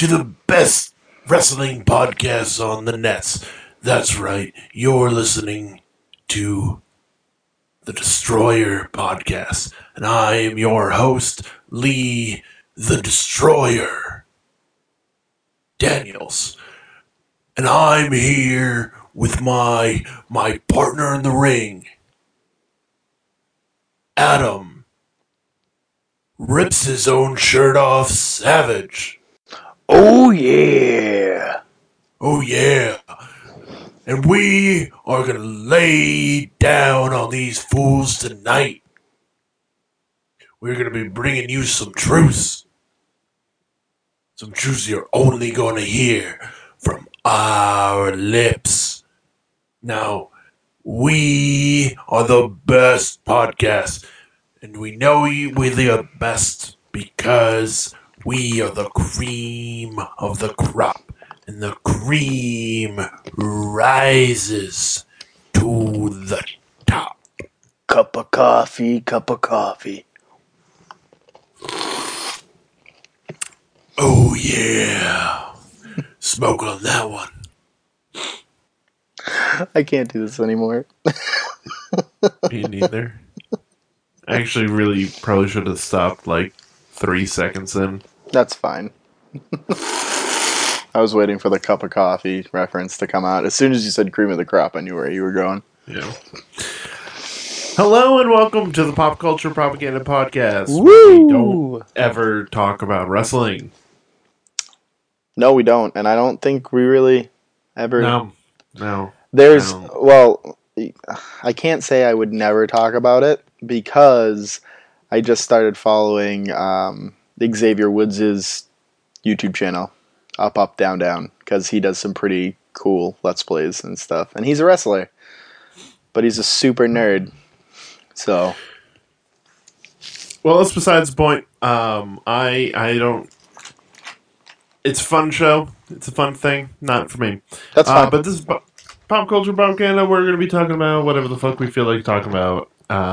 to the best wrestling podcast on the nets. That's right, you're listening to the Destroyer Podcast, and I am your host, Lee the Destroyer Daniels. And I'm here with my partner in the ring, Adam. Rips his own shirt off, Savage. Oh yeah. Oh yeah. And we are gonna lay down on these fools tonight. We're gonna be bringing you some truths. Some truths you're only gonna hear from our lips. Now, we are the best podcast. And we know we're the best because we are the cream of the crop. And the cream rises to the top. Cup of coffee, cup of coffee. Oh, yeah. Smoke on that one. I can't do this anymore. Me neither. I actually really probably should have stopped like 3 seconds in. That's fine. I was waiting for the cup of coffee reference to come out. As soon as you said cream of the crop, I knew where you were going. Yeah. Hello and welcome to the Pop Culture Propaganda Podcast. Woo! Where we don't ever talk about wrestling. No, we don't. And I don't think we really ever... No. There's... Well, I can't say I would never talk about it because I just started following Xavier Woods' YouTube channel. Up, Up, Down, Down. Because he does some pretty cool Let's Plays and stuff. And he's a wrestler. But he's a super nerd. So... Well, that's besides the point. I don't... It's a fun show. It's a fun thing. Not for me. That's fine. But this is Pop Culture Propaganda. We're going to be talking about whatever the fuck we feel like talking about.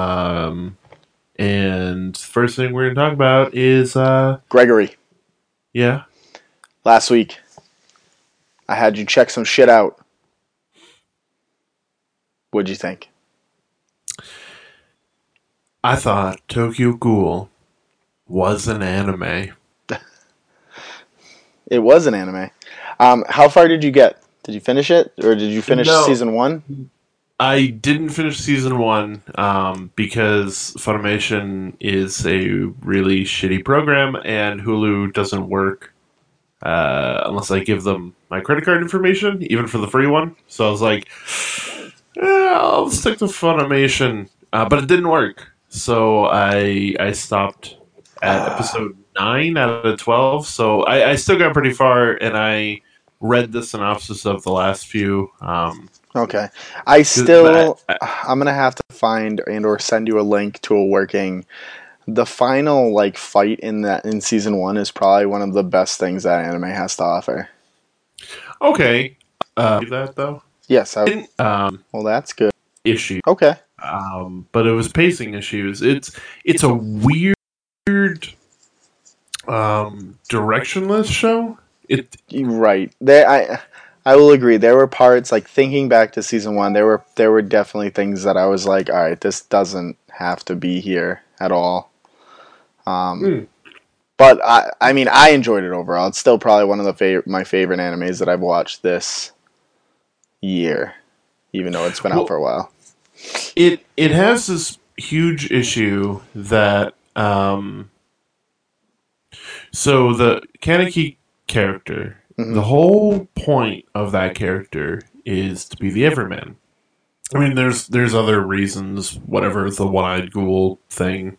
And first thing we're going to talk about is... Gregory. Yeah? Last week, I had you check some shit out. What'd you think? I thought Tokyo Ghoul was an anime. It was an anime. How far did you get? Did you finish it? Or did you finish No. season 1? I didn't finish season 1 because Funimation is a really shitty program and Hulu doesn't work unless I give them my credit card information, even for the free one. So I was like, I'll stick to Funimation. But it didn't work. So I stopped at episode 9 out of 12. So I still got pretty far, and I read the synopsis of the last few. Okay. I'm going to have to find and or send you a link to a working... The final fight in season 1 is probably one of the best things that anime has to offer. Okay. That though? Yes. Well, that's good. Issue. Okay. But it was pacing issues. It's a weird directionless show. Right. I will agree. There were parts, thinking back to season 1, there were definitely things that I was like, all right, this doesn't have to be here at all. But I mean, I enjoyed it overall. It's still probably one of my favorite animes that I've watched this year, even though it's been out for a while. It has this huge issue that so the Kaneki character, the whole point of that character is to be the everyman. I mean, there's other reasons, whatever, the one-eyed ghoul thing.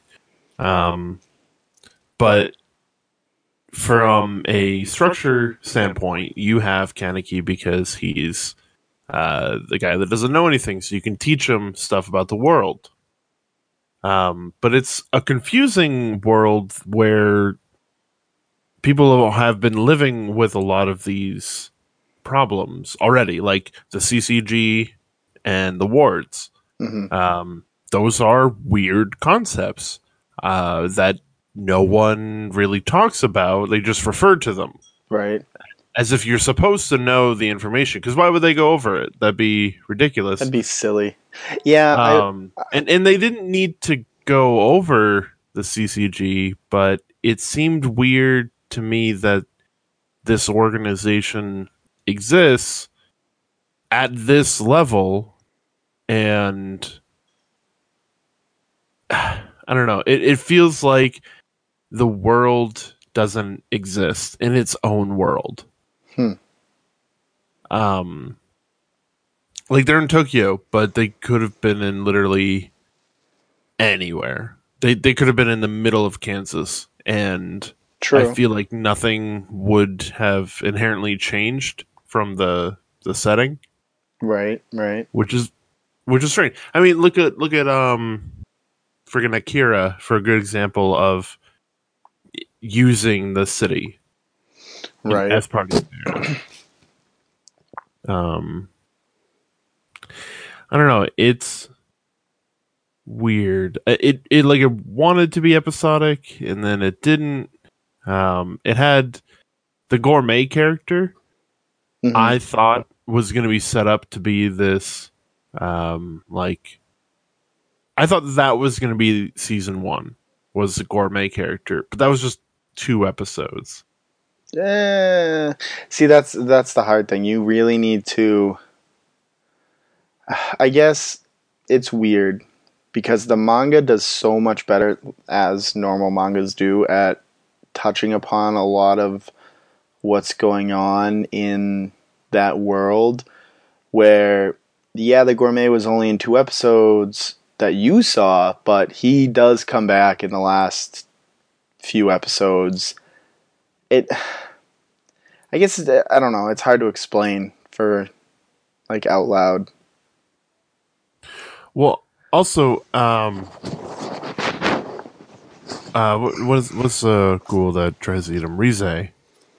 But from a structure standpoint, you have Kaneki because he's the guy that doesn't know anything, so you can teach him stuff about the world. But it's a confusing world where people have been living with a lot of these problems already, like the CCG and the wards. Those are weird concepts that no one really talks about. They just refer to them. Right. as if you're supposed to know the information. Because why would they go over it? That'd be ridiculous. That'd be silly. Yeah. And they didn't need to go over the CCG, but it seemed weird to me that this organization exists at this level, and I don't know. It feels like the world doesn't exist in its own world. Like they're in Tokyo, but they could have been in literally anywhere. They could have been in the middle of Kansas, and True. I feel like nothing would have inherently changed from the setting, Right. which is strange. I mean, look at friggin' Akira for a good example of using the city Right. as part of the narrative. I don't know. It's weird. It like it wanted to be episodic, and then it didn't. It had the gourmet character. Mhm. I thought was going to be set up to be this, like, I thought that was going to be season 1 was the gourmet character, but that was just 2 episodes. See, that's the hard thing. You really need to. I guess it's weird because the manga does so much better, as normal mangas do, at touching upon a lot of what's going on in that world. Where, yeah, the gourmet was only in 2 episodes that you saw, but he does come back in the last few episodes. I guess, I don't know, it's hard to explain for, like, out loud. Well, also, what's the ghoul that tries to eat him? Rize.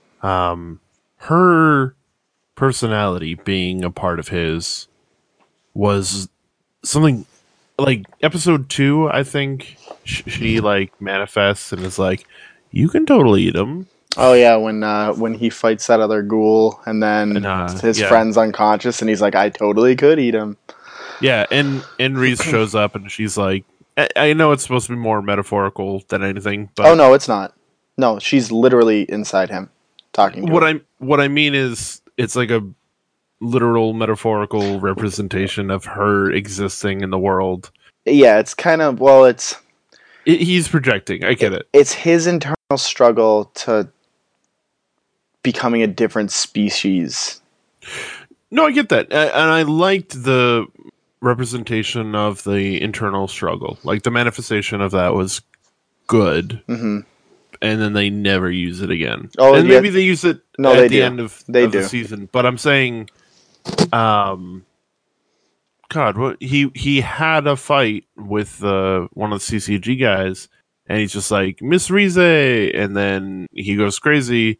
Her personality being a part of his was something like episode 2. I think she like manifests and is like, "You can totally eat him." Oh yeah, when he fights that other ghoul and then his friend's unconscious and he's like, I totally could eat him. Yeah, and Reese shows up and she's like, I know it's supposed to be more metaphorical than anything, but no, it's not. No, she's literally inside him, talking to him. What I mean is, it's like a literal metaphorical representation of her existing in the world. Yeah, it's kind of he's projecting. I get it. It's his internal struggle to becoming a different species. No, I get that, and I liked the representation of the internal struggle. Like the manifestation of that was good, and then they never use it again. Oh, and maybe they use it at the end of the season. But I'm saying, God, what he had a fight with one of the CCG guys, and he's just like, Miss Rize, and then he goes crazy.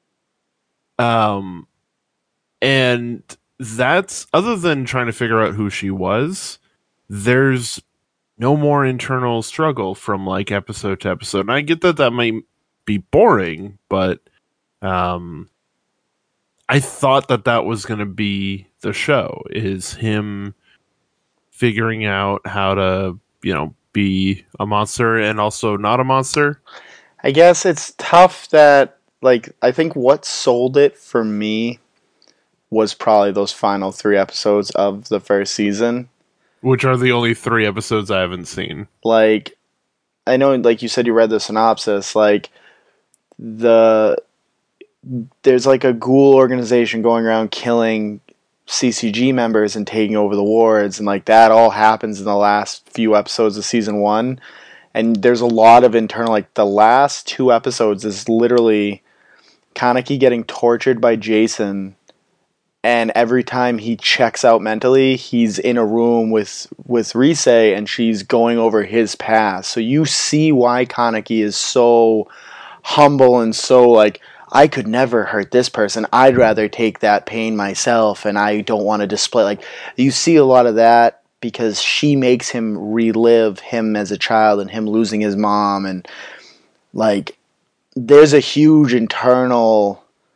And that's, other than trying to figure out who she was, there's no more internal struggle from like episode to episode. And I get that might be boring, but I thought that was going to be the show, is him figuring out how to, be a monster and also not a monster. I guess it's tough that, like, I think what sold it for me was probably those final 3 episodes of the first season. Which are the only 3 episodes I haven't seen. Like, I know, like you said, you read the synopsis. Like, there's like a ghoul organization going around killing CCG members and taking over the wards, and like that all happens in the last few episodes of season 1. And there's a lot of internal, like the last 2 episodes is literally Kaneki getting tortured by Jason. And every time he checks out mentally, he's in a room with Riise, and she's going over his past. So you see why Kaneki is so humble and so like, I could never hurt this person. I'd rather take that pain myself, and I don't want to display. Like, you see a lot of that because she makes him relive him as a child and him losing his mom. And like, there's a huge internal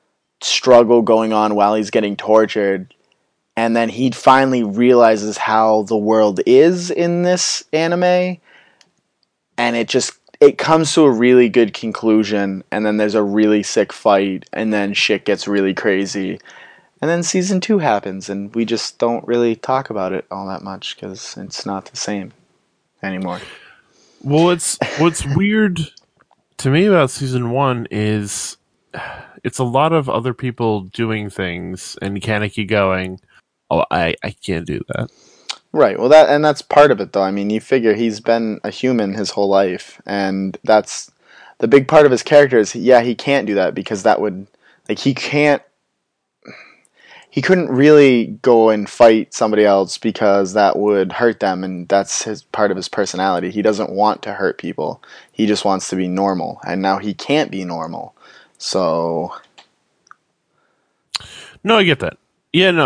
struggle going on while he's getting tortured, and then he finally realizes how the world is in this anime, and it comes to a really good conclusion, and then there's a really sick fight, and then shit gets really crazy. And then season 2 happens, and we just don't really talk about it all that much because it's not the same anymore. Well, what's weird to me about season 1 is it's a lot of other people doing things, and Kaneki going, "Oh, I can't do that." Right. Well, that's part of it, though. I mean, you figure he's been a human his whole life, and that's the big part of his character is, yeah, he can't do that because that would, like, he couldn't really go and fight somebody else because that would hurt them, and that's part of his personality. He doesn't want to hurt people. He just wants to be normal, and now he can't be normal. So, no, I get that. Yeah, no,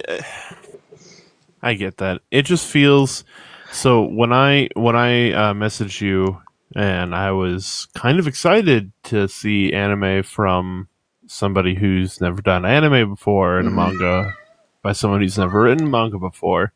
I get that. It just feels so when I messaged you, and I was kind of excited to see anime from somebody who's never done anime before and a manga by someone who's never written manga before.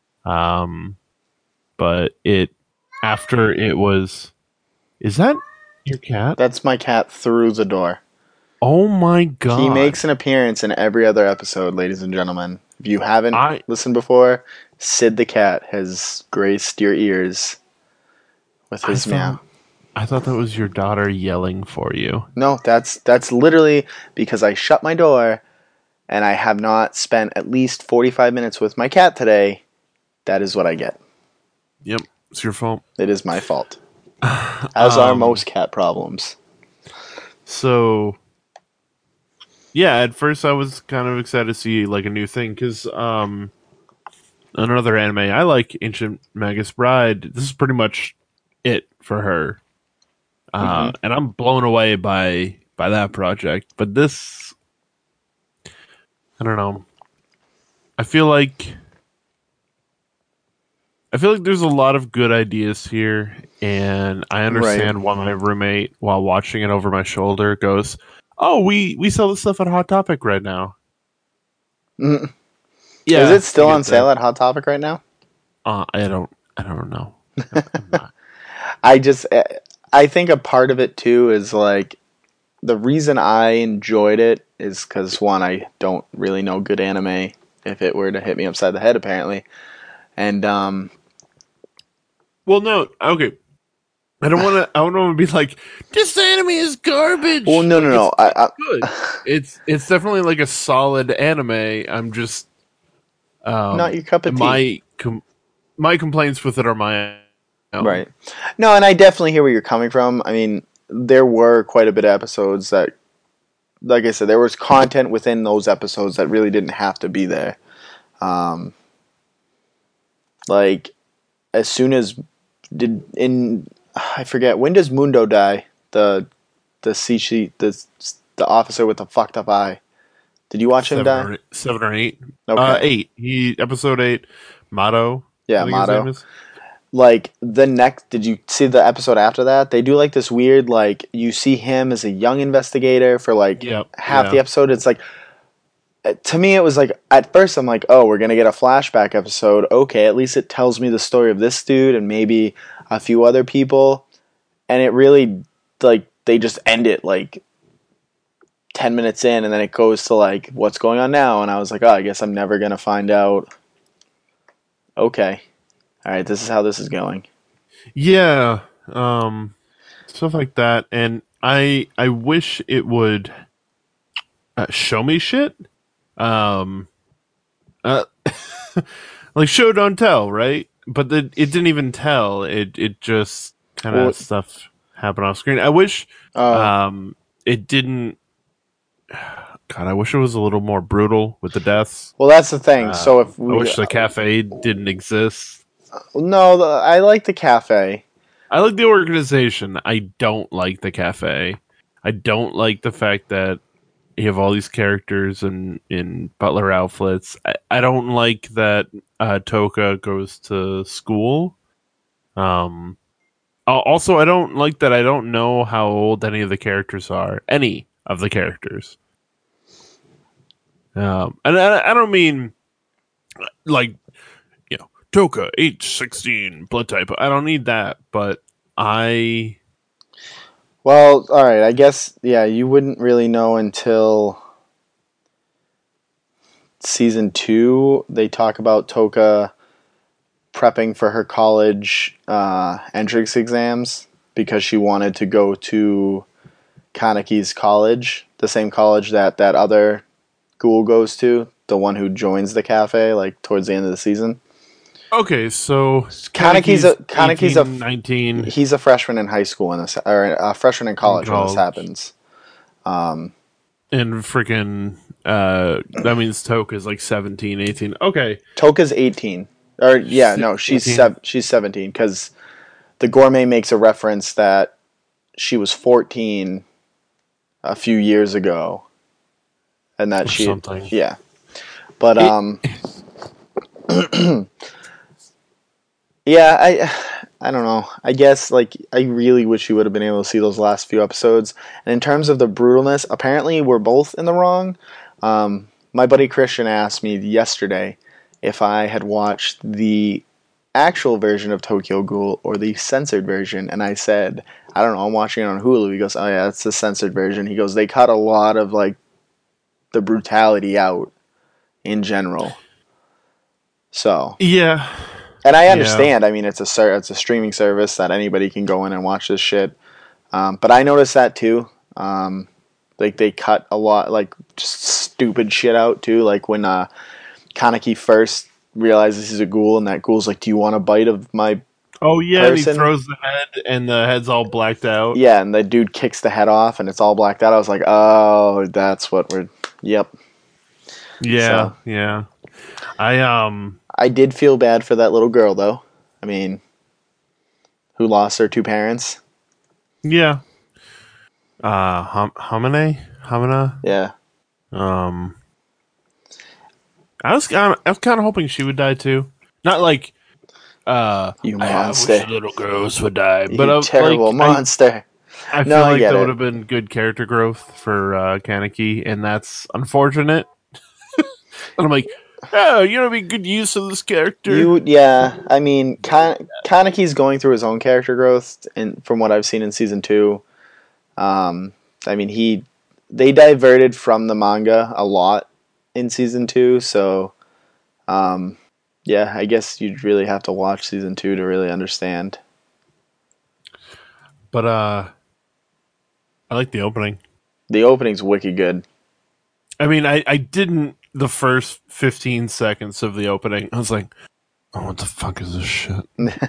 But after it was, is that your cat? that's my cat through the door. Oh my god! He makes an appearance in every other episode, ladies and gentlemen. If you haven't listened before, Sid the cat has graced your ears with his meow. I thought that was your daughter yelling for you. No, that's literally because I shut my door and I have not spent at least 45 minutes with my cat today. That is what I get. Yep, it's your fault. It is my fault. As are most cat problems. So, yeah, at first I was kind of excited to see like a new thing because another anime I like, Ancient Magus Bride. This is pretty much it for her. And I'm blown away by that project. But this, I don't know. I feel like there's a lot of good ideas here, and I understand why my roommate, while watching it over my shoulder, goes, "Oh, we sell this stuff at Hot Topic right now." Mm. Yeah, is it still on sale at Hot Topic right now? I don't know. I think a part of it too is like the reason I enjoyed it is because one, I don't really know good anime if it were to hit me upside the head apparently, and well, no, okay. I don't want to be like, this anime is garbage. Well, no. It's good. It's definitely like a solid anime. I'm just not your cup of tea. My complaints with it are my own. Right. No, and I definitely hear where you're coming from. I mean, there were quite a bit of episodes that, like I said, there was content within those episodes that really didn't have to be there. Like, as soon as I forget, when does Mundo die? The officer with the fucked up eye. Did you watch him die? 7 or 8. Okay. 8. Episode 8. Motto. Yeah, Motto. Like, did you see the episode after that? They do like this weird, like, you see him as a young investigator for like half the episode. It's like, to me it was like, at first I'm like, oh, we're going to get a flashback episode. Okay, at least it tells me the story of this dude and maybe a few other people. And it really, like, they just end it like 10 minutes in and then it goes to like, what's going on now? And I was like, oh, I guess I'm never going to find out. Okay. All right, this is how this is going. Yeah, stuff like that, and I wish it would show me shit. Like show don't tell, right? But it didn't even tell. It just kind of stuff happened off screen. I wish it didn't. God, I wish it was a little more brutal with the deaths. Well, that's the thing. So if I wish the cafe didn't exist. No, I like the cafe. I like the organization. I don't like the cafe. I don't like the fact that you have all these characters in butler outfits. I don't like that Toka goes to school. Also, I don't like that I don't know how old any of the characters are. Any of the characters. And I don't mean like Toka H16 blood type. I don't need that, but I Well, all right. I guess you wouldn't really know until season 2. They talk about Toka prepping for her college entrance exams because she wanted to go to Kanaki's college, the same college that other ghoul goes to, the one who joins the cafe like towards the end of the season. Okay, so Kanaki's a 19 he's a freshman in high school when this, or a freshman in college when this happens. And freaking that means Toka's like 17, 18. Okay. Toka's 18. Or she's 17 cuz the gourmet makes a reference that she was 14 a few years ago and that something. Yeah. But yeah, I don't know. I guess like I really wish you would have been able to see those last few episodes. And in terms of the brutalness, apparently we're both in the wrong. My buddy Christian asked me yesterday if I had watched the actual version of Tokyo Ghoul or the censored version, and I said, I don't know, I'm watching it on Hulu. He goes, oh yeah, it's the censored version. He goes, they cut a lot of like the brutality out in general. So yeah. And I understand. I mean, it's a streaming service that anybody can go in and watch this shit. But I noticed that too. Like they cut a lot, like just stupid shit out too. Like when Kaneki first realizes he's a ghoul, and that ghoul's like, "Do you want a bite of my?" Oh yeah, person? And he throws the head, and the head's all blacked out. Yeah, and the dude kicks the head off, and it's all blacked out. I was like, "Oh, that's what we're." Yep. Yeah, yeah. I did feel bad for that little girl, though. I mean, who lost her 2 parents? Yeah. Hamina? Yeah. I was kind of hoping she would die too. Not like, you monster. I wish little girls would die, but you terrible monster. I feel like that would have been good character growth for Kaneki, and that's unfortunate. And I'm like, oh, it'd be good use of this character. I mean, Kaneki's going through his own character growth, and from what I've seen in season 2, I mean, they diverted from the manga a lot in season 2, so yeah, I guess you'd really have to watch season 2 to really understand. But I like the opening. The opening's wicked good. I mean, I didn't the first 15 seconds of the opening. I was like, oh, what the fuck is this shit?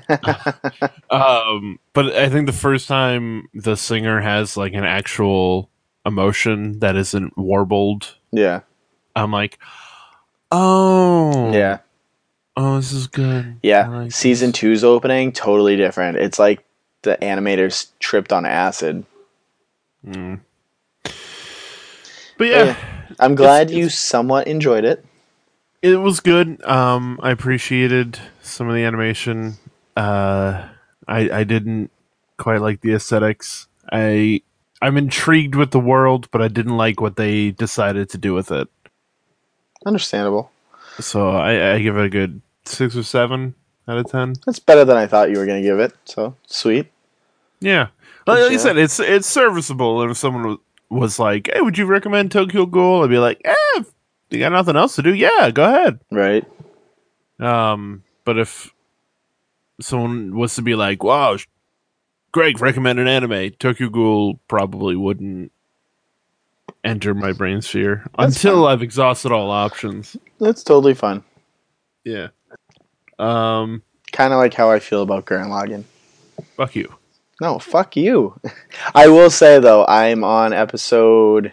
But I think the first time the singer has like an actual emotion that isn't warbled. Yeah. I'm like, oh. Yeah. Oh, this is good. Yeah. Like season 2's opening, totally different. It's like the animators tripped on acid. Mm. But yeah. I'm glad you somewhat enjoyed it. It was good. I appreciated some of the animation. I didn't quite like the aesthetics. I'm intrigued with the world, but I didn't like what they decided to do with it. Understandable. So I give it a good 6 or 7 out of 10. That's better than I thought you were going to give it. So sweet. Yeah, like you said, it's serviceable. And if someone was like, "Hey, would you recommend Tokyo Ghoul?" I'd be like, if you got nothing else to do, yeah, go ahead. Right. But if someone was to be like, "Wow, Greg recommended an anime," Tokyo Ghoul probably wouldn't enter my brain sphere until I've exhausted all options. That's totally fine. Yeah. Kind of like how I feel about Gurren Lagann. Fuck you. No, fuck you. I will say, though, I'm on episode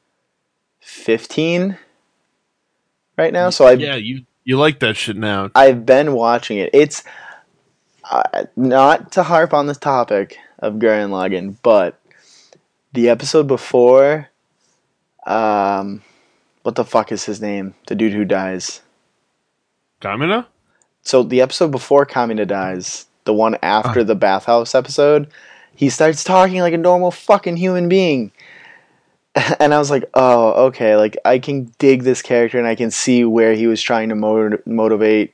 15 right now. So you like that shit now. I've been watching it. It's not to harp on this topic of Gurren Lagann, but the episode before, what the fuck is his name? The dude who dies. Kamina? So the episode before Kamina dies, the one after the bathhouse episode, he starts talking like a normal fucking human being. and I was like, oh, okay, like I can dig this character and I can see where he was trying to motivate,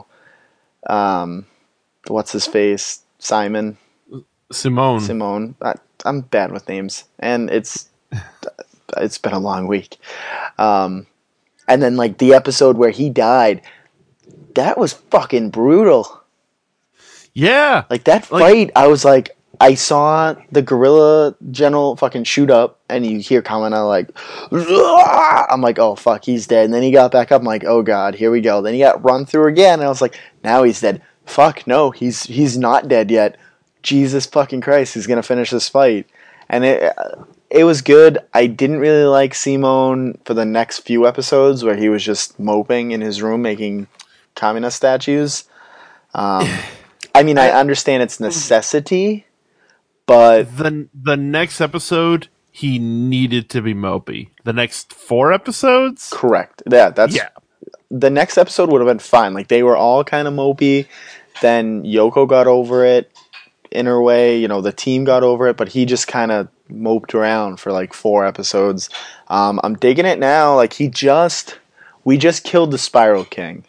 what's his face, Simone. Simone. I'm bad with names, and it's been a long week. And then like the episode where he died, that was fucking brutal. Yeah. Like that fight, I was like, I saw the gorilla general fucking shoot up, and you hear Kamina like, "Ugh!" I'm like, oh fuck, he's dead. And then he got back up. I'm like, oh god, here we go. Then he got run through again, and I was like, now he's dead. Fuck no, he's not dead yet. Jesus fucking Christ, he's gonna finish this fight. And it was good. I didn't really like Simone for the next few episodes where he was just moping in his room making Kamina statues. I mean, I understand it's necessity. But the next episode, he needed to be mopey. The next 4 episodes? Correct. Yeah. The next episode would have been fine. Like, they were all kind of mopey. Then Yoko got over it in her way. The team got over it. But he just kind of moped around for, like, 4 episodes. I'm digging it now. Like, we just killed the Spiral King.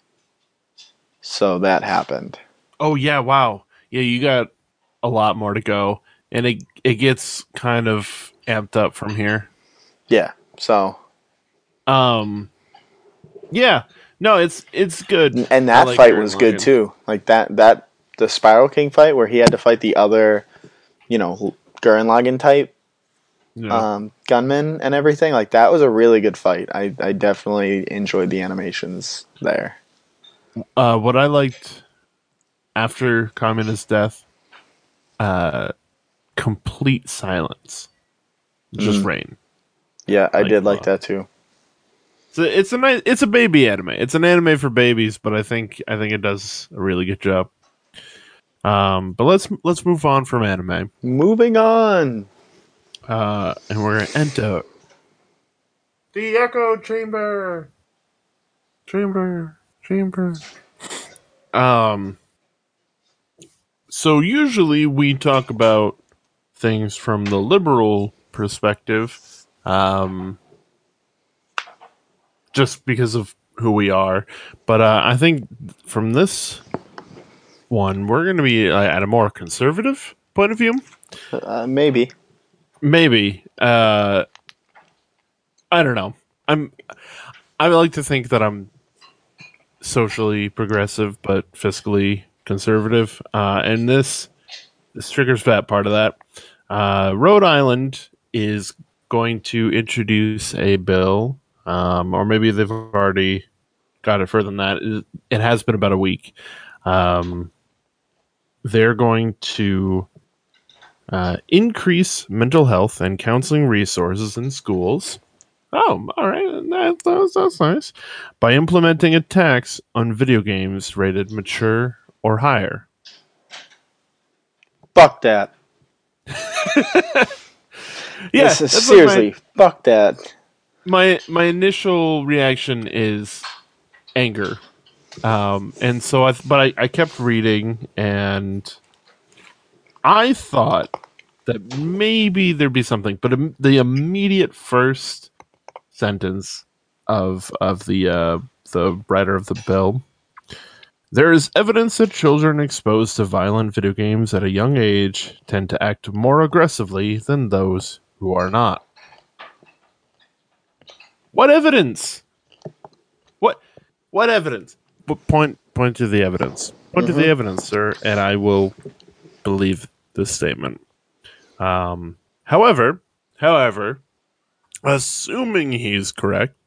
So that happened. Oh, yeah, wow. Yeah, you got a lot more to go, and it gets kind of amped up from here. Yeah. So. Yeah. No, it's good. And that fight was good too. Like that the Spiral King fight where he had to fight the other, Gurren Lagann type gunman and everything. Like that was a really good fight. I definitely enjoyed the animations there. What I liked after Kamina's death, complete silence, just rain. Yeah, I did like that too. So it's a baby anime. It's an anime for babies, but I think it does a really good job. But let's move on from anime. Moving on. And we're gonna enter the Echo Chamber. Chamber. So usually we talk about things from the liberal perspective, just because of who we are. But I think from this one, we're going to be at a more conservative point of view. Maybe. I don't know. I like to think that I'm socially progressive, but fiscally conservative. And this triggers that part of that. Rhode Island is going to introduce a bill, or maybe they've already got it further than that. It has been about a week. They're going to increase mental health and counseling resources in schools. Oh, all right. That's nice. By implementing a tax on video games rated mature or higher. Fuck that. Yeah, seriously, fuck that. My initial reaction is anger, and so I kept reading, and I thought that maybe there'd be something, but the immediate first sentence of the writer of the bill. There is evidence that children exposed to violent video games at a young age tend to act more aggressively than those who are not. What evidence? What evidence? Point to the evidence. Point to the evidence, sir, and I will believe this statement. However, assuming he's correct,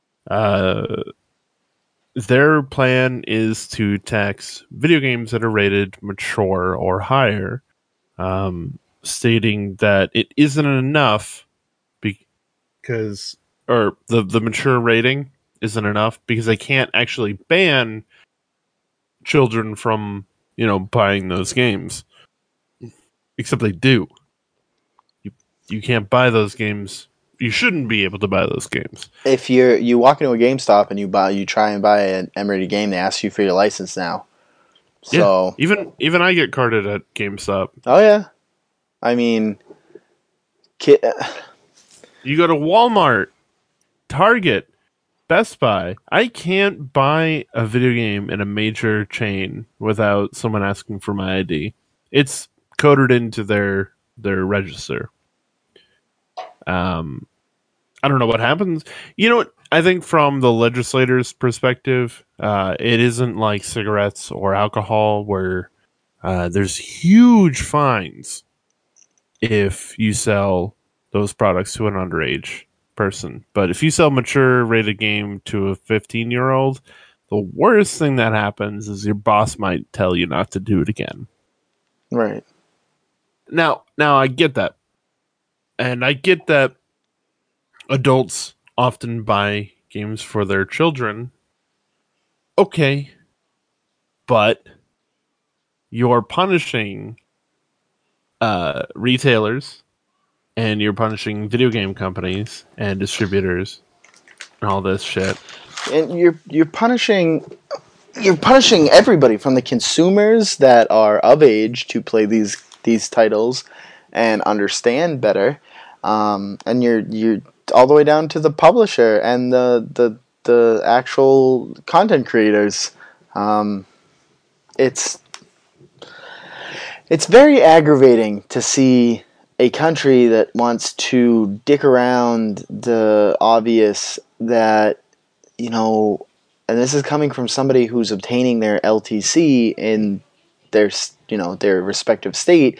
their plan is to tax video games that are rated mature or higher, stating that it isn't enough because, or the mature rating isn't enough because they can't actually ban children from, buying those games. Except they do. You can't buy those games. You shouldn't be able to buy those games. If you walk into a GameStop and you try and buy an M-rated game, they ask you for your license now. So yeah, even I get carded at GameStop. Oh yeah, I mean, You go to Walmart, Target, Best Buy. I can't buy a video game in a major chain without someone asking for my ID. It's coded into their register. I don't know what happens. You know what? I think from the legislator's perspective, it isn't like cigarettes or alcohol where there's huge fines if you sell those products to an underage person. But if you sell mature rated game to a 15-year-old, the worst thing that happens is your boss might tell you not to do it again. Right. Now I get that. And I get that adults often buy games for their children. Okay. But you're punishing retailers and you're punishing video game companies and distributors and all this shit. And you're punishing everybody, from the consumers that are of age to play these titles and understand better, and you're all the way down to the publisher and the actual content creators. It's very aggravating to see a country that wants to dick around the obvious that, you know, and this is coming from somebody who's obtaining their LTC in their, you know, their respective state.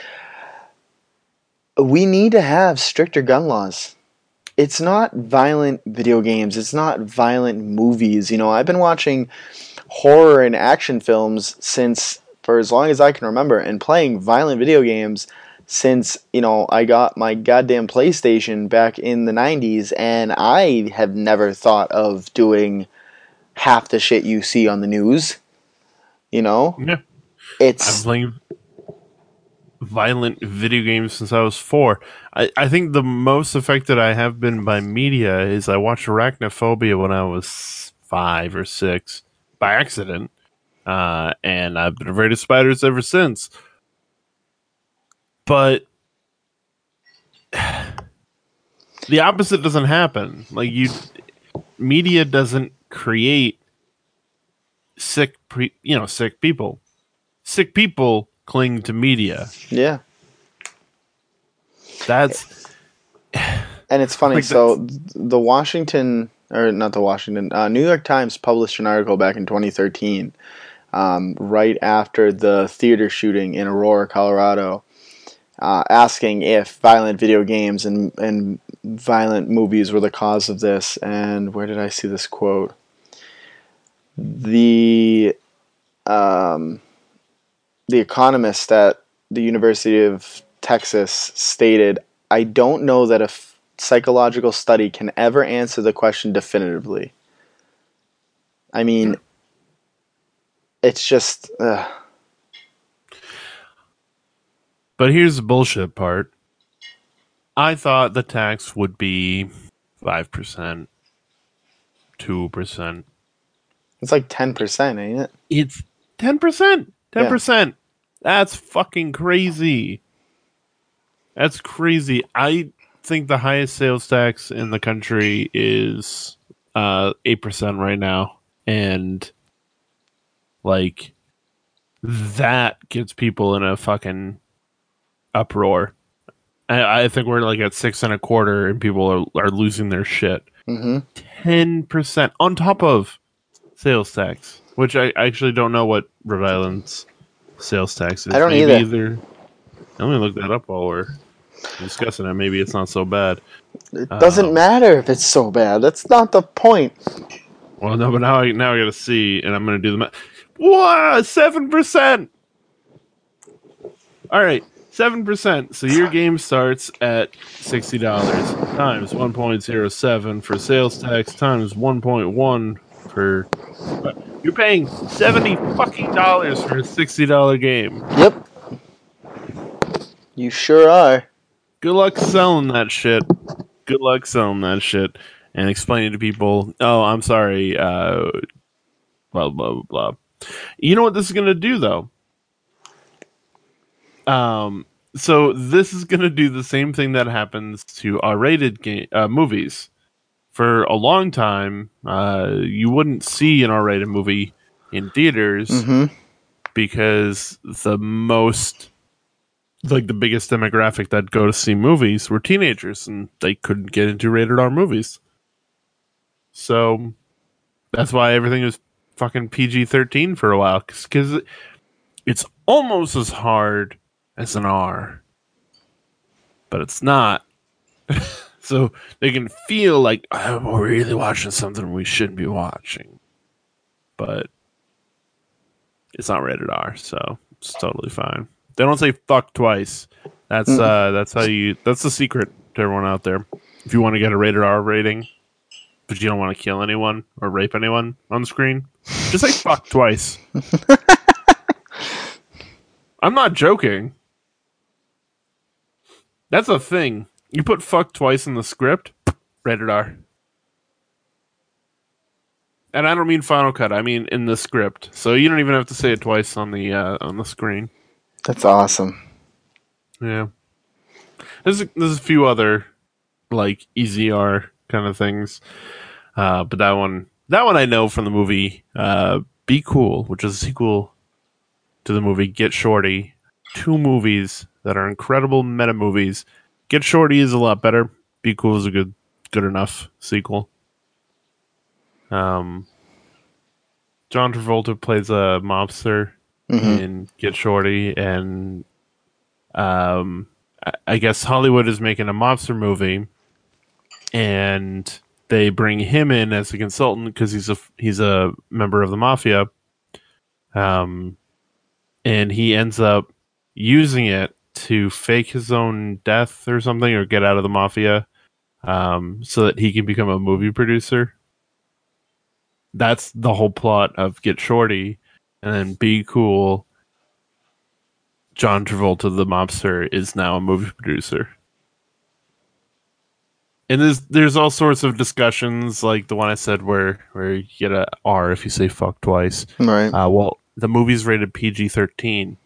We need to have stricter gun laws. It's not violent video games. It's not violent movies. You know, I've been watching horror and action films for as long as I can remember, and playing violent video games since, you know, I got my goddamn PlayStation back in the 90s, and I have never thought of doing half the shit you see on the news. You know? Yeah. I've been playing violent video games since I was 4. I think the most affected I have been by media is I watched Arachnophobia when I was 5 or 6 by accident, and I've been afraid of spiders ever since. But the opposite doesn't happen. Like, media doesn't create sick people. Sick people cling to media. Yeah. That's... And it's funny, like so the New York Times published an article back in 2013, right after the theater shooting in Aurora, Colorado, asking if violent video games and violent movies were the cause of this. And where did I see this quote? The economist at the University of Texas stated, "I don't know that a psychological study can ever answer the question definitively." I mean, it's just... But here's the bullshit part. I thought the tax would be 5%, 2%. It's like 10%, ain't it? It's 10%. 10%. Yeah. That's fucking crazy. That's crazy. I think the highest sales tax in the country is 8% right now. And, like, that gets people in a fucking uproar. I think we're like at 6.25%, and people are losing their shit. 10% on top of sales tax, which I actually don't know what Rhode Island's sales tax is. I don't either. Let me look that up while we're discussing it. Maybe it's not so bad. It doesn't matter if it's so bad. That's not the point. Well, no, but now I got to see, and I'm going to do the math. What? 7%. All right. 7%. So your game starts at $60 times 1.07 for sales tax times 1.1 for... You're paying $70 fucking for a $60 game. Yep. You sure are. Good luck selling that shit. Good luck selling that shit and explaining to people, oh, I'm sorry, blah, blah, blah, blah. You know what this is going to do, though? So this is going to do the same thing that happens to R-rated movies. For a long time, you wouldn't see an R-rated movie in theaters because the biggest demographic that'd go to see movies were teenagers, and they couldn't get into rated R movies. So that's why everything was fucking PG-13 for a while, because it's almost as hard as an R, but it's not. So they can feel like, oh, we're really watching something we shouldn't be watching, but it's not rated R, so it's totally fine. They don't say fuck twice. That's that's the secret to everyone out there. If you want to get a rated R rating, but you don't want to kill anyone or rape anyone on the screen, just say fuck twice. I'm not joking. That's a thing. You put fuck twice in the script, rated R. And I don't mean Final Cut. I mean in the script. So you don't even have to say it twice on the screen. That's awesome. Yeah. There's a few other like easy R kind of things, but that one I know from the movie Be Cool, which is a sequel to the movie Get Shorty. Two movies that are incredible meta movies. Get Shorty is a lot better. Be Cool is a good enough sequel. John Travolta plays a mobster in Get Shorty, and I guess Hollywood is making a mobster movie, and they bring him in as a consultant because he's a member of the mafia, and he ends up using it to fake his own death or something, or get out of the mafia, so that he can become a movie producer. That's the whole plot of Get Shorty, and then Be Cool. John Travolta, the mobster, is now a movie producer. And there's all sorts of discussions, like the one I said where you get a R if you say fuck twice. Right. Well, the movie's rated PG-13.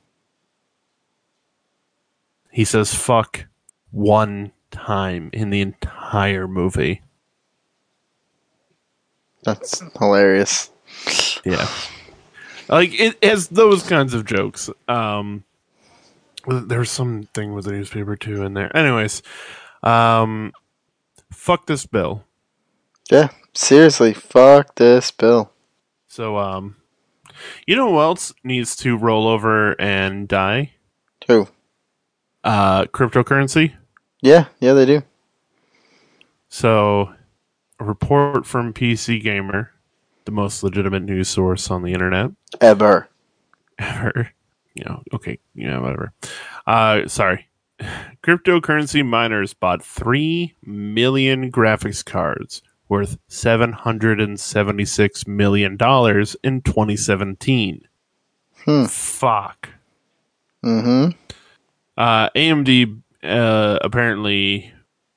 He says fuck one time in the entire movie. That's hilarious. Yeah. Like, it has those kinds of jokes. There's something with the newspaper too in there. Anyways, fuck this bill. Yeah, seriously, fuck this bill. So, you know who else needs to roll over and die? Who? Cryptocurrency. Yeah, they do. So, a report from PC Gamer, the most legitimate news source on the internet Ever. Okay, whatever. Sorry. Cryptocurrency miners bought 3 million graphics cards worth $776 million in 2017. Fuck. AMD apparently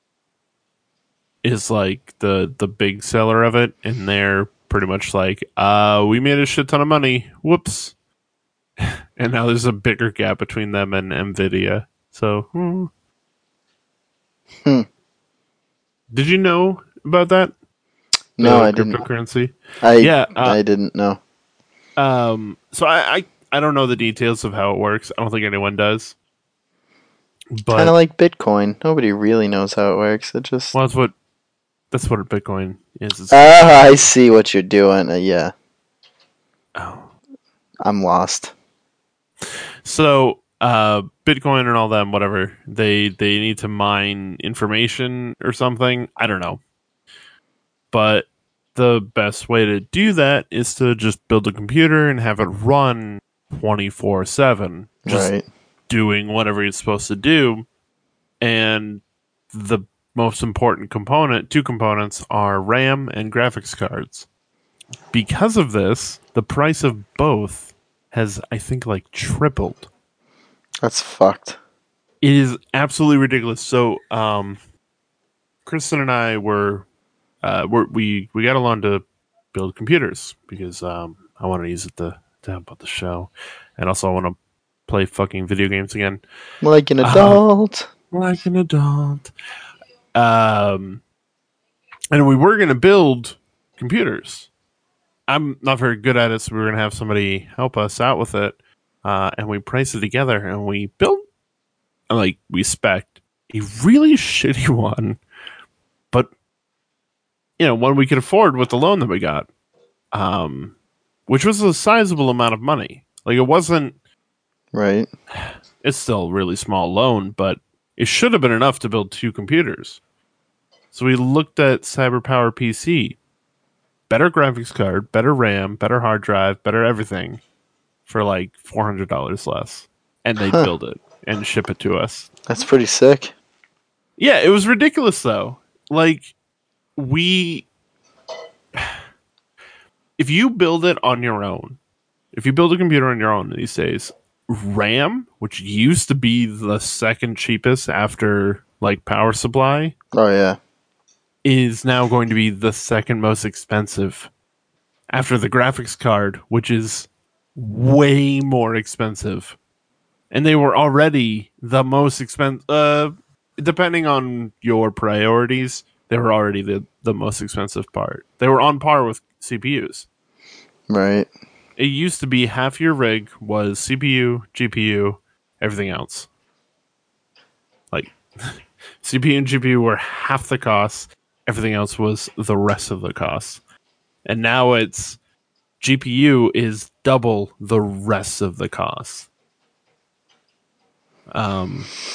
is like the big seller of it, and they're pretty much like, we made a shit ton of money. Whoops. And now there's a bigger gap between them and Nvidia. So, Did you know about that? No, I didn't. Cryptocurrency. I didn't know. So I don't know the details of how it works. I don't think anyone does. But kind of like Bitcoin. Nobody really knows how it works. It just that's what Bitcoin is. I see what you're doing. Yeah. Oh. I'm lost. So, Bitcoin and all them, whatever, they need to mine information or something. I don't know. But the best way to do that is to just build a computer and have it run 24/7. Just right. doing whatever it's supposed to do. And the most important two components are RAM and graphics cards. Because of this, the price of both has, I think, like tripled. That's fucked. It is absolutely ridiculous. So, Kristen and I we got along to build computers because I want to use it to help out the show, and also I want to play fucking video games again. Like an adult. Like an adult. And we were going to build computers. I'm not very good at it, so we were going to have somebody help us out with it. And we priced it together, and we built, like, we spec'd a really shitty one, but, you know, one we could afford with the loan that we got, which was a sizable amount of money. Like, it wasn't... Right. It's still a really small loan, but it should have been enough to build 2 computers. So we looked at CyberPower PC. Better graphics card, better RAM, better hard drive, better everything for like $400 less. And they'd build it and ship it to us. That's pretty sick. Yeah, it was ridiculous though. Like, if you build it on your own, if you build a computer on your own these days, RAM, which used to be the second cheapest after like power supply, Oh, yeah. is now going to be the second most expensive after the graphics card, which is way more expensive. And they were already the most expensive, depending on your priorities, they were already the most expensive part. They were on par with CPUs. Right. It used to be half your rig was CPU, GPU, everything else. Like, CPU and GPU were half the cost. Everything else was the rest of the cost. And now it's GPU is double the rest of the cost. A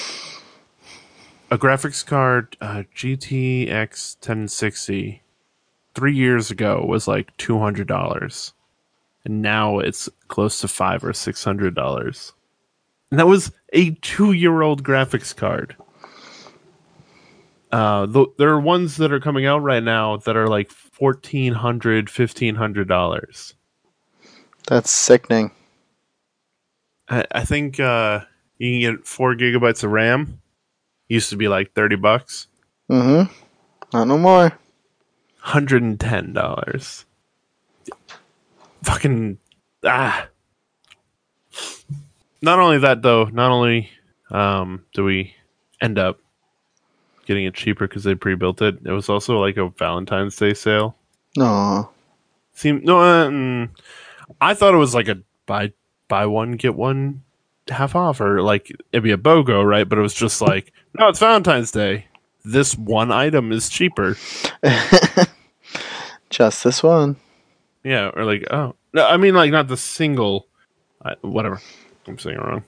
graphics card, GTX 1060, 3 years ago was like $200. And now it's close to $500 or $600. And that was a 2-year-old graphics card. There are ones that are coming out right now that are like $1,400, $1,500. That's sickening. I think you can get 4 gigabytes of RAM. Used to be like $30. Mm-hmm. Not no more. $110. Fucking Not only that though. Not only do we end up getting it cheaper because they pre-built it, it was also like a Valentine's Day sale. No. I thought it was like a buy one get one half off, or like it'd be a BOGO, right? But it was just like, no, it's Valentine's Day. This one item is cheaper. Just this one. Yeah, or like, oh no, I mean like not the single. Whatever, I'm saying it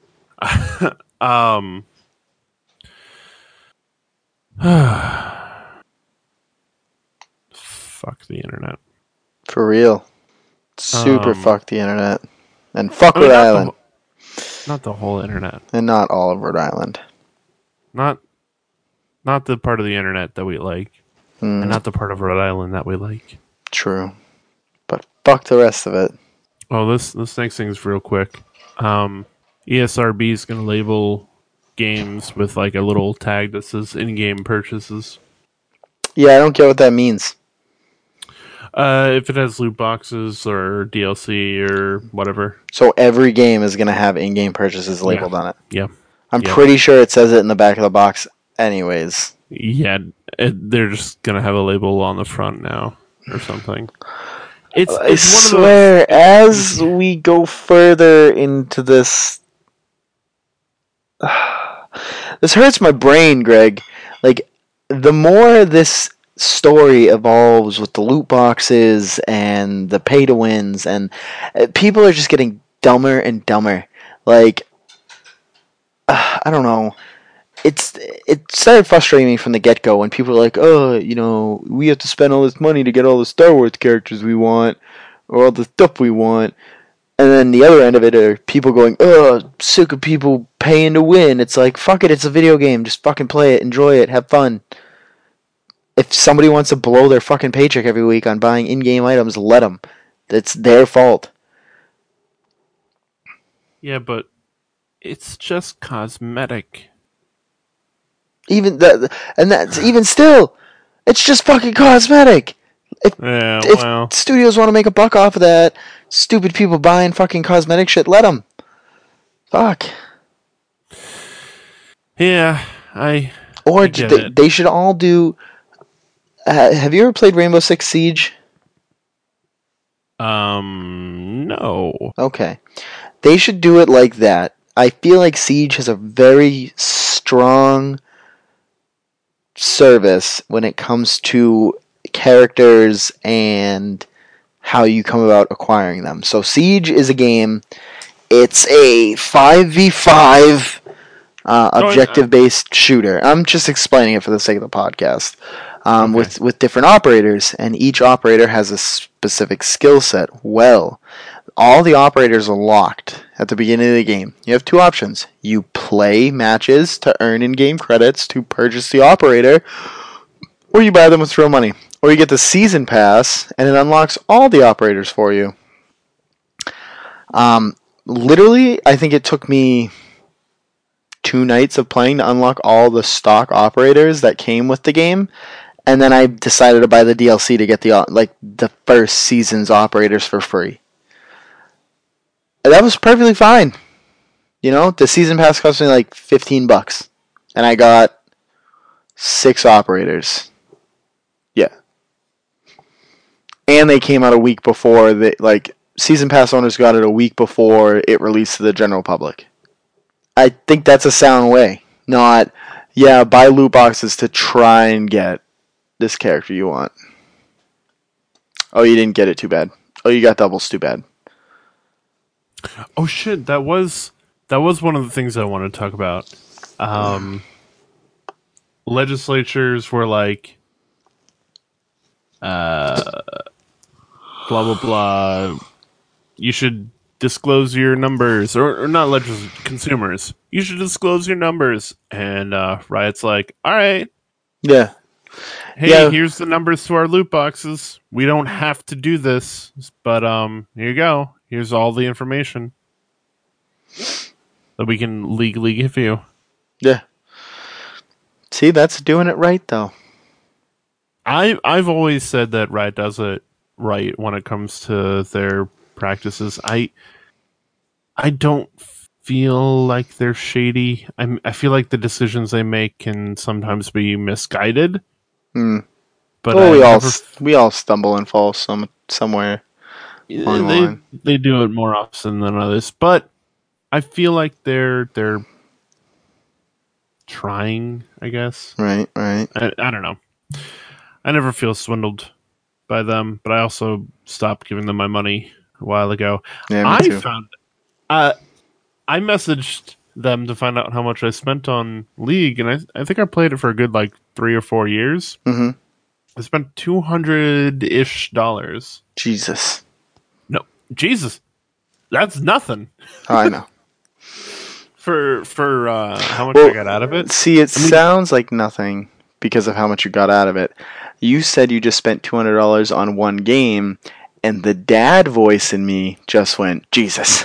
wrong. Fuck the internet. For real. Super fuck the internet. And fuck Rhode Island. Not the whole internet. And not all of Rhode Island. Not the part of the internet that we like. And not the part of Rhode Island that we like. True. But fuck the rest of it. Oh, this next thing is real quick. ESRB is going to label games with like a little tag that says in-game purchases. Yeah, I don't get what that means. If it has loot boxes or DLC or whatever. So every game is going to have in-game purchases labeled on it. Yeah. I'm pretty sure it says it in the back of the box anyways. Yeah, they're just going to have a label on the front now or something. It's I one swear, of those... as we go further into this... This hurts my brain, Greg. Like, the more this story evolves with the loot boxes and the pay-to-wins, and people are just getting dumber and dumber. Like, I don't know. It started frustrating me from the get-go when people were like, oh, you know, we have to spend all this money to get all the Star Wars characters we want, or all the stuff we want. And then the other end of it are people going, oh, sick of people paying to win. It's like, fuck it, it's a video game. Just fucking play it, enjoy it, have fun. If somebody wants to blow their fucking paycheck every week on buying in-game items, let them. That's their fault. Yeah, but it's just cosmetic. Even that, and that's even still, it's just fucking cosmetic. If studios want to make a buck off of that, stupid people buying fucking cosmetic shit, let them. Fuck. Yeah, Or I get it. they should all do. Have you ever played Rainbow Six Siege? No. Okay. They should do it like that. I feel like Siege has a very strong service when it comes to characters and how you come about acquiring them. So Siege is a game. It's a 5v5 objective-based shooter. I'm just explaining it for the sake of the podcast. Okay. With different operators, and each operator has a specific skill set. Well, all the operators are locked at the beginning of the game. You have two options. You play matches to earn in-game credits to purchase the operator, or you buy them with real money. Or you get the season pass, and it unlocks all the operators for you. Literally, I think it took me 2 nights of playing to unlock all the stock operators that came with the game, and then I decided to buy the DLC to get the first season's operators for free. And that was perfectly fine. You know, the season pass cost me like $15, and I got 6 operators. Yeah, and they came out a week before season pass owners got it a week before it released to the general public. I think that's a sound way. Not, yeah, buy loot boxes to try and get this character you want. Oh, you didn't get it, too bad. Oh, you got doubles, too bad. Oh shit, that was one of the things I wanted to talk about. Legislatures were like, blah blah blah. You should disclose your numbers, or not consumers. You should disclose your numbers. And Riot's like, all right, Yeah. hey, Yeah. here's the numbers to our loot boxes. We don't have to do this, but here you go. Here's all the information that we can legally give you. Yeah. See, that's doing it right, though. I've always said that Riot does it right when it comes to their practices. I don't feel like they're shady. I feel like the decisions they make can sometimes be misguided. Hmm. But Well, we all stumble and fall somewhere along the line. they do it more often than others. But I feel like they're trying, I guess. Right. I don't know. I never feel swindled by them, but I also stopped giving them my money a while ago. Yeah, me too. I messaged them to find out how much I spent on League, and I think I played it for a good 3 or 4 years. Mm-hmm. I spent $200-ish. Jesus. No, Jesus, that's nothing. Oh, I know. for how much I got out of it. See, sounds like nothing because of how much you got out of it. You said you just spent $200 on one game, and the dad voice in me just went, Jesus.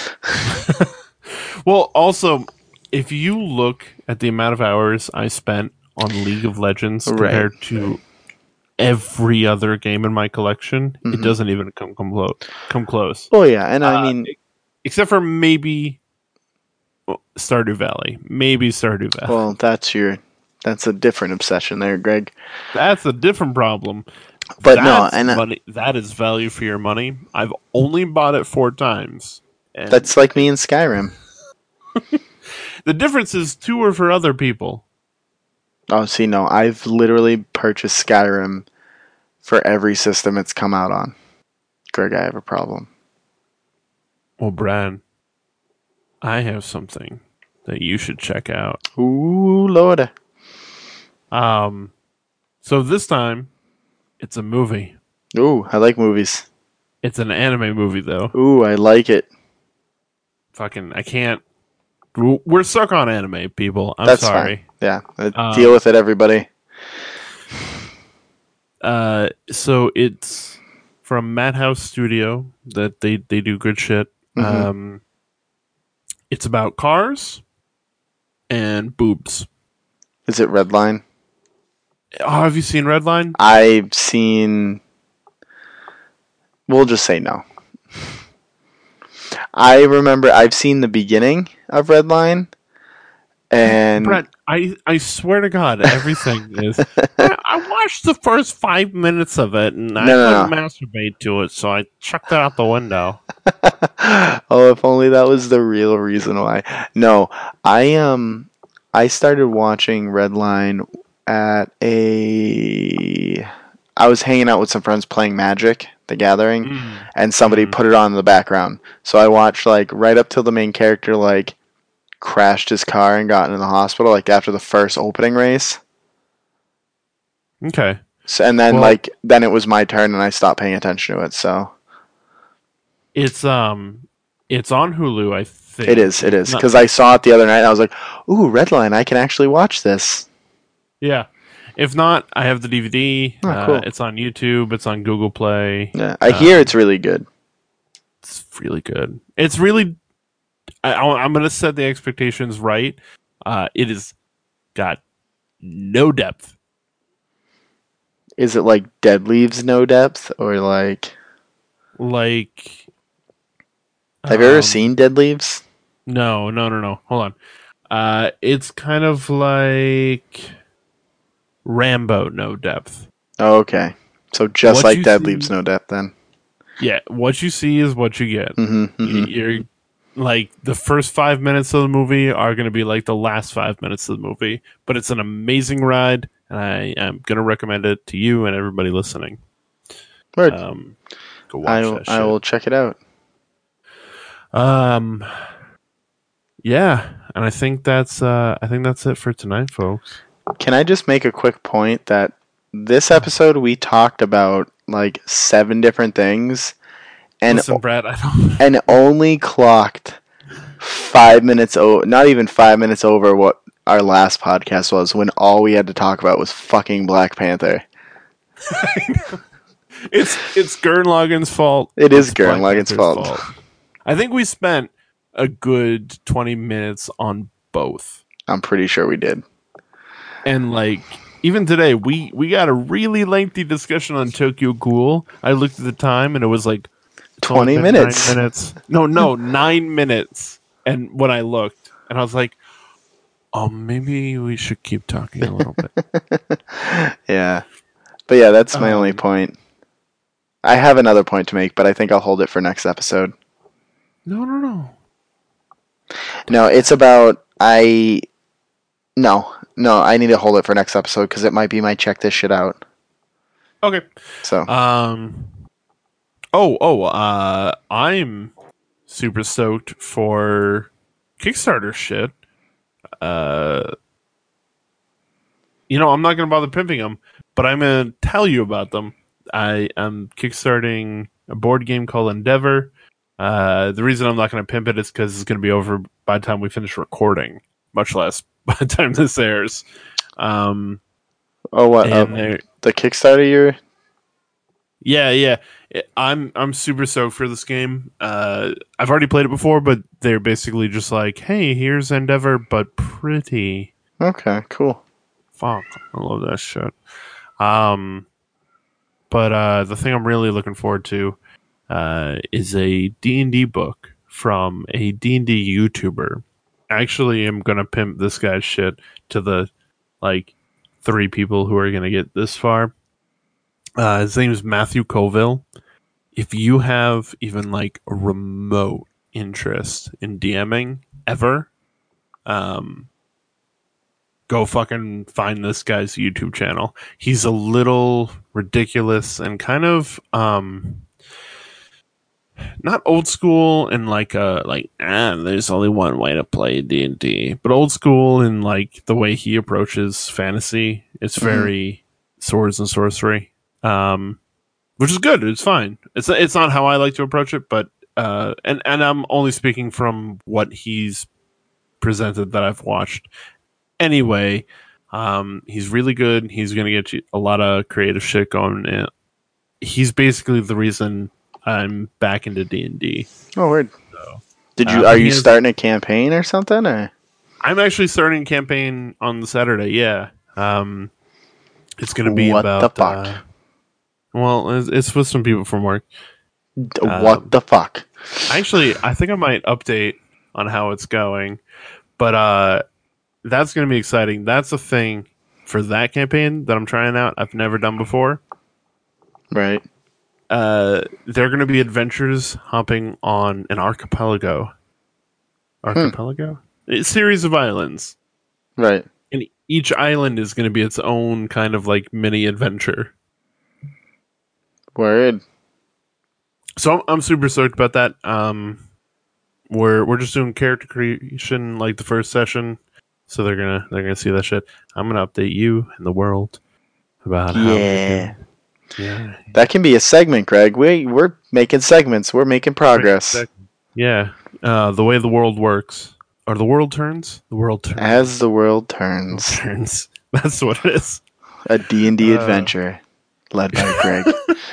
Well, also, if you look at the amount of hours I spent on League of Legends compared to every other game in my collection, it doesn't even come close. Oh, yeah, and I mean... Except for maybe Stardew Valley. Well, that's a different obsession there, Greg. That's a different problem. But that is value for your money. I've only bought it 4 times. That's like me in Skyrim. The difference is 2 are for other people. Oh, see, no, I've literally purchased Skyrim for every system it's come out on. Greg, I have a problem. Well, Brad, I have something that you should check out. Ooh, Lord. So this time, it's a movie. Ooh, I like movies. It's an anime movie, though. Ooh, I like it. Fucking, I can't. We're stuck on anime, people. That's sorry. Fine. Yeah, deal with it, everybody. So it's from Madhouse Studio that they do good shit. Mm-hmm. It's about cars and boobs. Is it Redline? Oh, have you seen Redline? I've seen... We'll just say no. I remember I've seen the beginning of Redline, and Brett, I swear to God, everything is. I watched the first 5 minutes of it, and I couldn't masturbate to it, so I chucked it out the window. Oh, if only that was the real reason why. No, I started watching Redline at I was hanging out with some friends playing Magic: The Gathering, and somebody put it on in the background. So I watched like right up till the main character like crashed his car and got into the hospital, like after the first opening race. Okay. So, and then then it was my turn, and I stopped paying attention to it. So it's on Hulu, I think. It is, because I saw it the other night, and I was like, "Ooh, Redline! I can actually watch this." Yeah. If not, I have the DVD. Oh, cool. It's on YouTube. It's on Google Play. Yeah, I hear it's really good. It's really good. It's really. I'm going to set the expectations right. It has got no depth. Is it like Dead Leaves No Depth, or like? Have you ever seen Dead Leaves? No. Hold on. It's kind of like Rambo, no depth. Oh, okay. So just What like you Dead see- Leaves No Depth, then. Yeah, what you see is what you get. Mm-hmm. You're like the first 5 minutes of the movie are going to be like the last 5 minutes of the movie, but it's an amazing ride, and I am going to recommend it to you and everybody listening. Word. Go watch that shit. I will check it out. Yeah, and I think that's it for tonight, folks. Can I just make a quick point that this episode we talked about like 7 different things, and Listen, Brad, I don't. and only clocked 5 minutes not even 5 minutes over what our last podcast was, when all we had to talk about was fucking Black Panther. It's Gurren Lagann's fault. It is It's Gurren Black Lagann's Panther's fault. I think we spent a good 20 minutes on both. I'm pretty sure we did. And like even today, we got a really lengthy discussion on Tokyo Ghoul. I looked at the time and it was like 20 been minutes. 9 minutes. No, 9 minutes. And when I looked, and I was like, "Oh, maybe we should keep talking a little bit." Yeah. But yeah, that's my only point. I have another point to make, but I think I'll hold it for next episode. No. No, it's about No, I need to hold it for next episode because it might be my check this shit out. Okay. So I'm super stoked for Kickstarter shit. I'm not gonna bother pimping them, but I'm gonna tell you about them. I am kickstarting a board game called Endeavor. The reason I'm not gonna pimp it is because it's gonna be over by the time we finish recording, much less by the time this airs. the Kickstarter you're... Yeah. I'm super stoked for this game. I've already played it before, but they're basically just like, hey, here's Endeavor, but pretty. Okay, cool. Fuck, I love that shit. But the thing I'm really looking forward to is a D&D book from a D&D YouTuber. Actually, I'm gonna pimp this guy's shit to the 3 people who are gonna get this far. His name is Matthew Colville. If you have even a remote interest in DMing ever, go fucking find this guy's YouTube channel. He's a little ridiculous and kind of not old school and there's only one way to play D&D, but old school in the way he approaches fantasy. It's very swords and sorcery. Which is good. It's fine. It's not how I like to approach it, but and I'm only speaking from what he's presented that I've watched. Anyway, he's really good. He's gonna get you a lot of creative shit going. He's basically the reason I'm back into D&D. Oh, weird. So, Are you starting a campaign or something? Or? I'm actually starting a campaign on the Saturday. Yeah. It's gonna be what about the fuck? Well, it's with some people from work. What the fuck? Actually, I think I might update on how it's going, but that's going to be exciting. That's a thing for that campaign that I'm trying out. I've never done before. Right. They're going to be adventures hopping on an archipelago. Archipelago? A series of islands. Right. And each island is going to be its own kind of like mini adventure. Word. So I'm super stoked about that. We're just doing character creation like the first session, so they're gonna see that shit. I'm gonna update you and the world about how. Yeah. Yeah. That can be a segment, Greg. We're making segments. We're making progress. Yeah. The way the world works, or the world turns. The world turns As the world turns. turns. That's what it is. A D&D adventure led by Greg.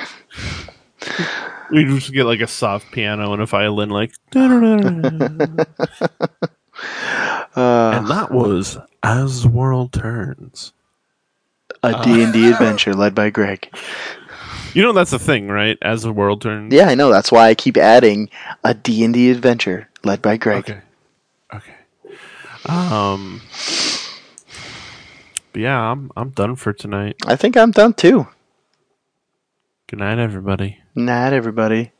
We just get like a soft piano and a violin, like. And that was As the World Turns. A D&D adventure led by Greg. You know that's a thing, right? As the World Turns. Yeah, I know. That's why I keep adding a D&D adventure led by Greg. Okay. But yeah, I'm done for tonight. I think I'm done too. Good night, everybody. Night, everybody.